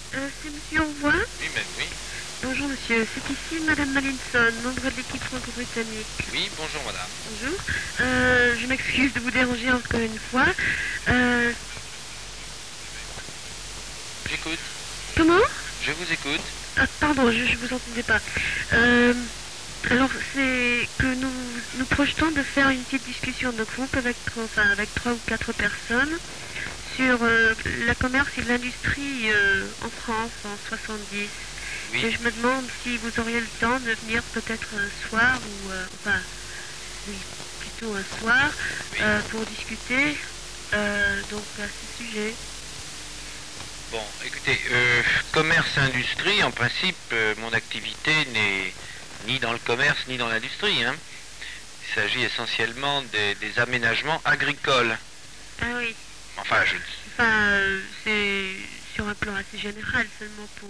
C'est monsieur Envoi. Oui, même oui. Bonjour monsieur, c'est ici madame Malinson, membre de l'équipe franco-britannique. Oui, bonjour madame. Bonjour. Je m'excuse de vous déranger encore une fois. J'écoute. Comment? Je vous écoute. Ah, pardon, je vous entendais pas. Euh, alors c'est que nous projetons de faire une petite discussion de groupe avec 3 ou 4 personnes sur la commerce et l'industrie en France en 70. Oui. Et je me demande si vous auriez le temps de venir peut-être un soir ou oui, plutôt un soir Oui. pour discuter donc à ce sujet. Bon, écoutez, commerce-industrie, en principe, mon activité n'est ni dans le commerce ni dans l'industrie. Hein. Il s'agit essentiellement des aménagements agricoles. Ah oui. Enfin, C'est sur un plan assez général seulement pour...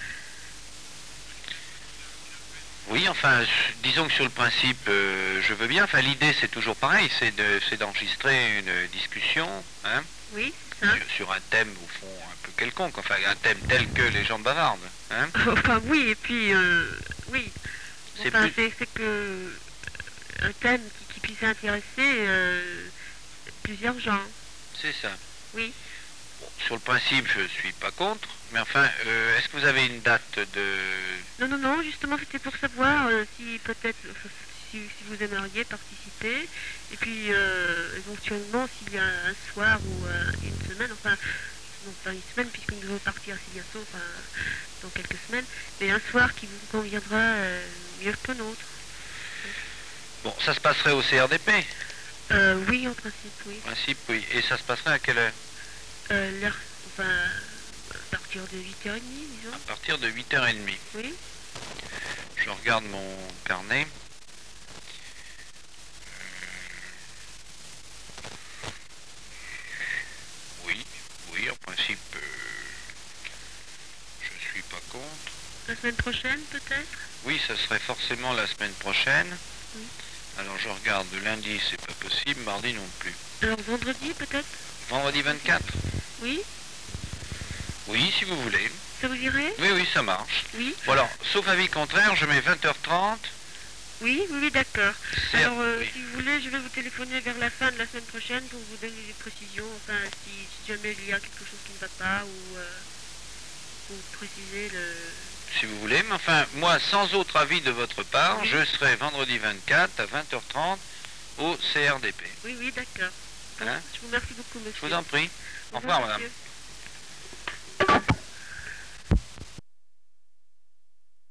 oui, enfin, disons que sur le principe, je veux bien. Enfin, l'idée, c'est toujours pareil, c'est d'enregistrer une discussion, hein, Oui, c'est ça. sur un thème, au fond, un peu quelconque. Enfin, un thème tel que les gens bavardent. Hein. Enfin oui, et puis oui. C'est Enfin, plus... c'est que un thème qui puisse intéresser plusieurs gens. C'est ça. Oui. Bon, sur le principe, je suis pas contre, mais enfin, est-ce que vous avez une date de... Non, justement, c'était pour savoir si peut-être, si vous aimeriez participer, et puis éventuellement s'il y a un soir ou une semaine, enfin, non pas une semaine puisque nous devons partir assez bientôt, enfin, dans quelques semaines, mais un soir qui vous conviendra mieux que l'autre. Bon, ça se passerait au CRDP? Oui, en principe, oui. En principe, oui. Et ça se passerait à quelle heure? L'heure, enfin, à partir de 8h30, disons. À partir de 8h30. Oui. Je regarde mon carnet. Oui, oui, en principe, je suis pas contre. La semaine prochaine, peut-être? Oui, ça serait forcément la semaine prochaine. Oui. Alors je regarde, lundi c'est pas possible, mardi non plus. Alors vendredi, peut-être? Vendredi 24? Oui. Oui, si vous voulez. Ça vous irait? Oui, oui, ça marche. Oui. Bon alors, sauf avis contraire, je mets 20h30. Oui, d'accord. C'est... Alors, oui. si vous voulez, je vais vous téléphoner vers la fin de la semaine prochaine pour vous donner des précisions. Enfin, si jamais il y a quelque chose qui ne va pas ou pour préciser le... Si vous voulez, mais enfin, moi, sans autre avis de votre part, Oui. je serai vendredi 24 à 20h30 au CRDP. Oui, d'accord. Bon, Hein? je vous remercie beaucoup, monsieur. Je vous en prie. Au revoir, madame. Monsieur.